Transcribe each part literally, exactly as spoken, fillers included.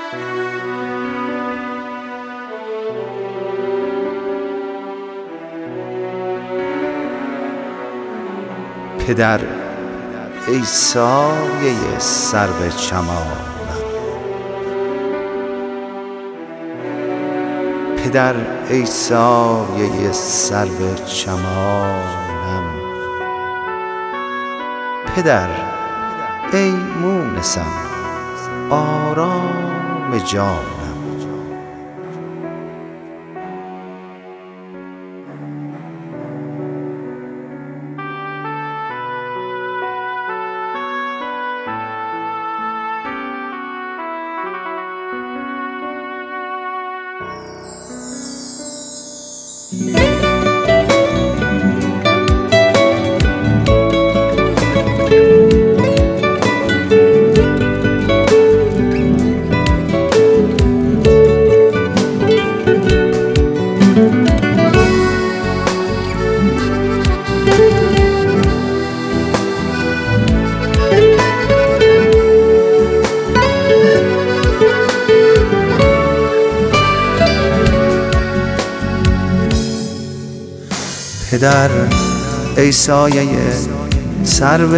پدر ای سایه سرو چمانم، پدر ای سایه سرو چمانم، پدر ای مونسم آرام جانم. پدر ای سایه سرو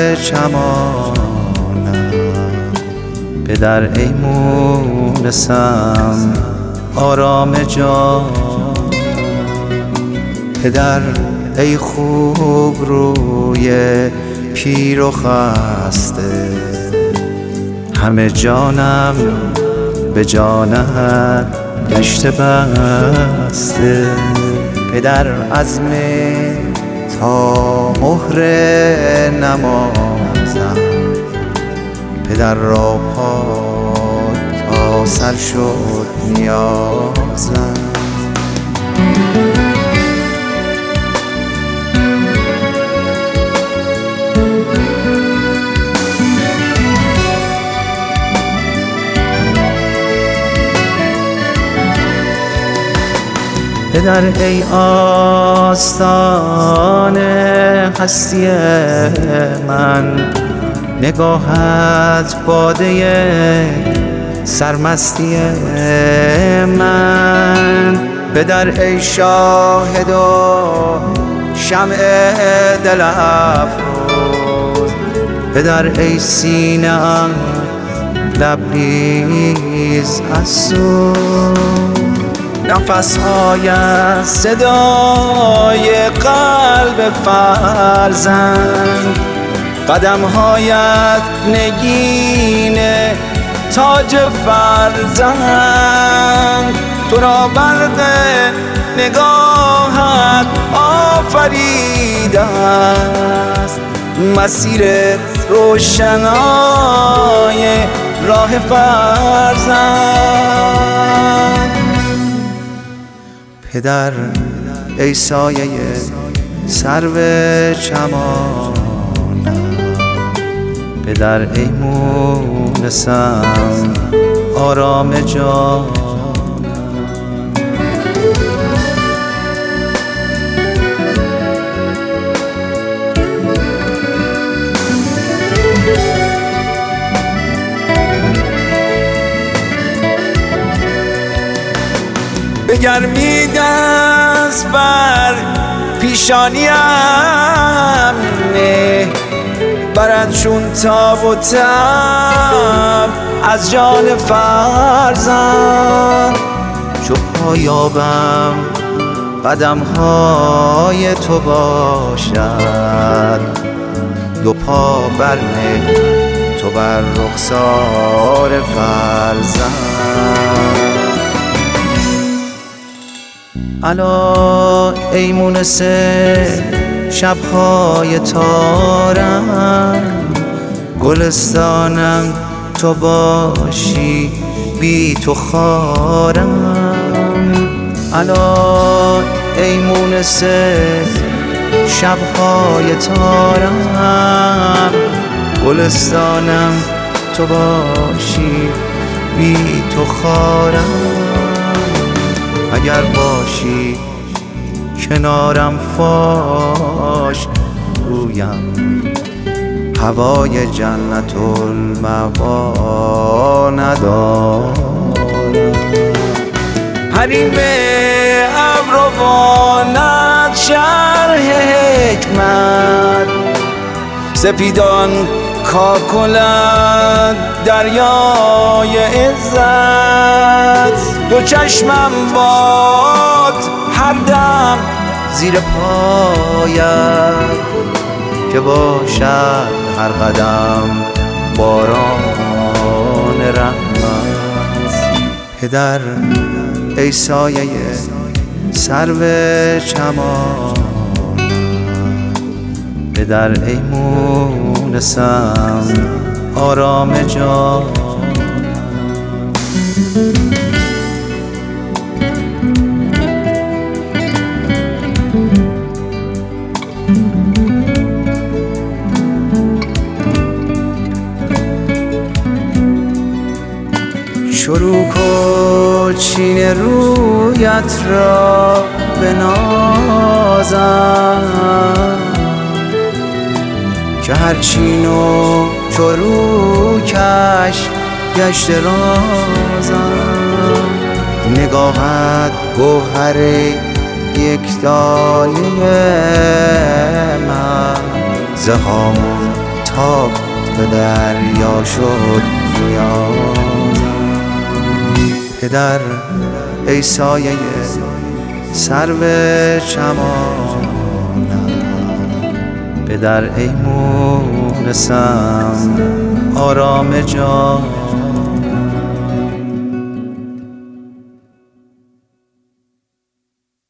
چمانم، پدر ای مونسم آرام جانم، پدر ای خوب روی پیر و خسته، همه جانم به جانت گشته بسته. پدر عزم تا مهر نمازم، پدر را پای تا سر شد نیازم. پدر ای آستان هستی من، نگاهت باده سرمستی من. پدر ای شاهد و شمع دل افروز، پدر ای سینه ام لبریز از سوز. نفس‌های صدای قلب فرزند، قدم‌هایت نگین تاج فرزند. تو را برق نگاهت آفریده است، مسیر روشنای راه فرزند. پدر ای سایه سرو چمانم، پدر ای مونسم آرام جانم. به گرمی دست بر پیشانیم نه، برد چون تاب و تب از جان فرزند. چو پایابم قدم های تو باشد، دو پا برنه تو بر رخسار فرزند. الا ای مونس شب‌های تارم، گلستانم تو باشی بی تو خارم. الا ای مونس شب‌های تارم، گلستانم تو باشی بی تو خارم. اگر باشی کنارم فاش گویم، هوای جنت المأوا ندارم. حریم ابروانت شرح حکمت، سپیدان کاکلت دریای عزت. دو چشمم باد هر دم زیر پایت، که باشد هر قدم باران رحمت. پدر ای سایه سرو چمان، پدر ای مونسم آرام جان. شروع کن چین رویت را بنازم، که هر چین و چروکش گشت رازم. نگاهت گوهر یک دایه من، ز هامون تا به دریا شد نیازم. پدر ای سایه سرو چمانم، پدر ای مونسم آرام جان.